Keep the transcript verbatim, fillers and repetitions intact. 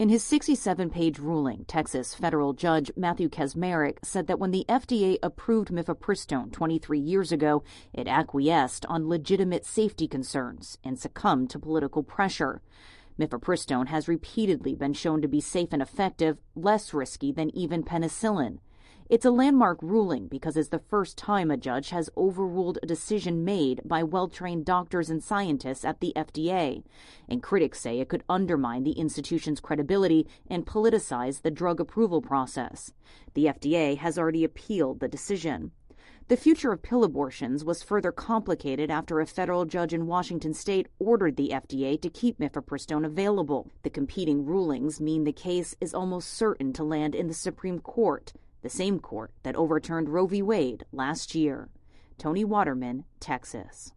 In his sixty-seven page ruling, Texas federal judge Matthew Kacsmaryk said that when the F D A approved mifepristone twenty-three years ago, it acquiesced on legitimate safety concerns and succumbed to political pressure. Mifepristone has repeatedly been shown to be safe and effective, less risky than even penicillin. It's a landmark ruling because it's the first time a judge has overruled a decision made by well-trained doctors and scientists at the F D A, and critics say it could undermine the institution's credibility and politicize the drug approval process. The F D A has already appealed the decision. The future of pill abortions was further complicated after a federal judge in Washington state ordered the F D A to keep mifepristone available. The competing rulings mean the case is almost certain to land in the Supreme Court, the same court that overturned Roe v. Wade last year. Tony Waterman, Texas.